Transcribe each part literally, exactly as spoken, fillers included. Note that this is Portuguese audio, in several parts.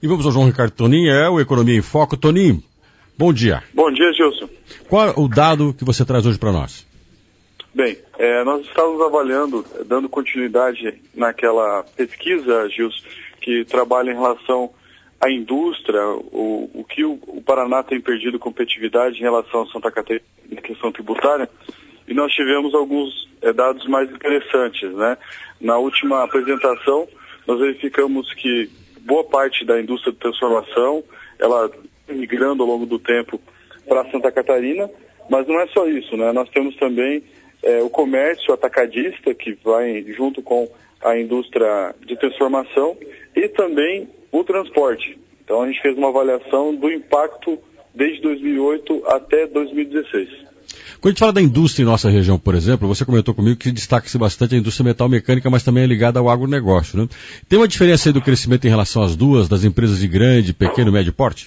E vamos ao João Ricardo Tonin, é o Economia em Foco. Tonin, bom dia. Bom dia, Gilson. Qual é o dado que você traz hoje para nós? Bem, é, nós estávamos avaliando, dando continuidade naquela pesquisa, Gilson, que trabalha em relação à indústria, o, o que o, o Paraná tem perdido competitividade em relação a Santa Catarina na questão tributária, e nós tivemos alguns é, dados mais interessantes, né? Na última apresentação, nós verificamos que boa parte da indústria de transformação, ela migrando ao longo do tempo para Santa Catarina, mas não é só isso, né? Nós temos também é, o comércio atacadista, que vai junto com a indústria de transformação, e também o transporte. Então a gente fez uma avaliação do impacto desde dois mil e oito até dois mil e dezesseis. Quando a gente fala da indústria em nossa região, por exemplo, você comentou comigo que destaca-se bastante a indústria metal-mecânica, mas também é ligada ao agronegócio, né? Tem uma diferença aí do crescimento em relação às duas, das empresas de grande, pequeno e médio porte?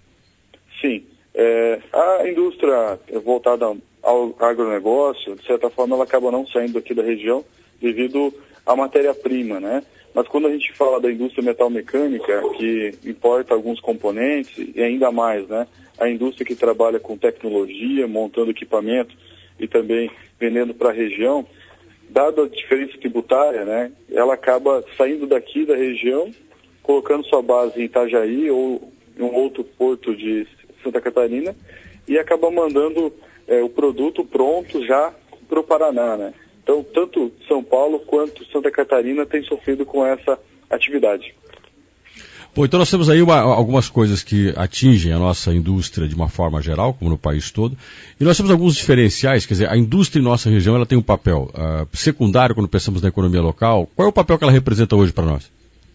Sim. É, a indústria voltada ao agronegócio, de certa forma, ela acaba não saindo aqui da região devido à matéria-prima, né? Mas quando a gente fala da indústria metal-mecânica, que importa alguns componentes, e ainda mais, né? A indústria que trabalha com tecnologia, montando equipamento e também vendendo para a região, dada a diferença tributária, né? Ela acaba saindo daqui da região, colocando sua base em Itajaí ou em um outro porto de Santa Catarina e acaba mandando é, o produto pronto já para o Paraná, né? Então, tanto São Paulo quanto Santa Catarina têm sofrido com essa atividade. Bom, então nós temos aí uma, algumas coisas que atingem a nossa indústria de uma forma geral, como no país todo, e nós temos alguns diferenciais, quer dizer, a indústria em nossa região ela tem um papel uh, secundário quando pensamos na economia local. Qual é o papel que ela representa hoje para nós?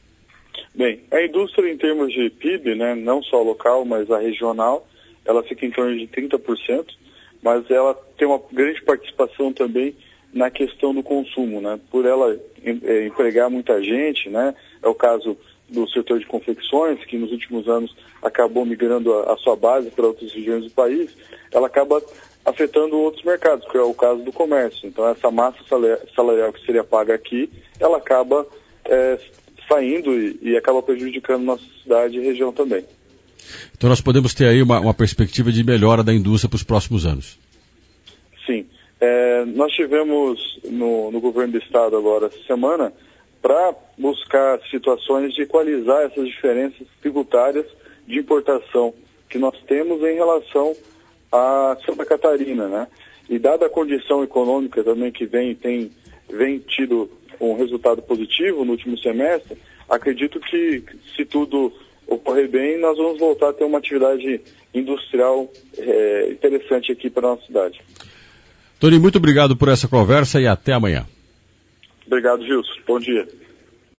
Bem, a indústria em termos de P I B, né, não só local, mas a regional, ela fica em torno de trinta por cento, mas ela tem uma grande participação também na questão do consumo, né, por ela é, empregar muita gente, né, é o caso do setor de confecções, que nos últimos anos acabou migrando a, a sua base para outras regiões do país, ela acaba afetando outros mercados, que é o caso do comércio. Então essa massa salarial que seria paga aqui, ela acaba é, saindo e, e acaba prejudicando nossa cidade e região também. Então nós podemos ter aí uma, uma perspectiva de melhora da indústria para os próximos anos. Sim. É, nós tivemos no, no governo do estado agora essa semana para buscar situações de equalizar essas diferenças tributárias de importação que nós temos em relação a Santa Catarina, né? E dada a condição econômica também que vem, tem, vem tido um resultado positivo no último semestre, acredito que se tudo ocorrer bem, nós vamos voltar a ter uma atividade industrial é, interessante aqui para a nossa cidade. Tony, muito obrigado por essa conversa e até amanhã. Obrigado, Gilson. Bom dia.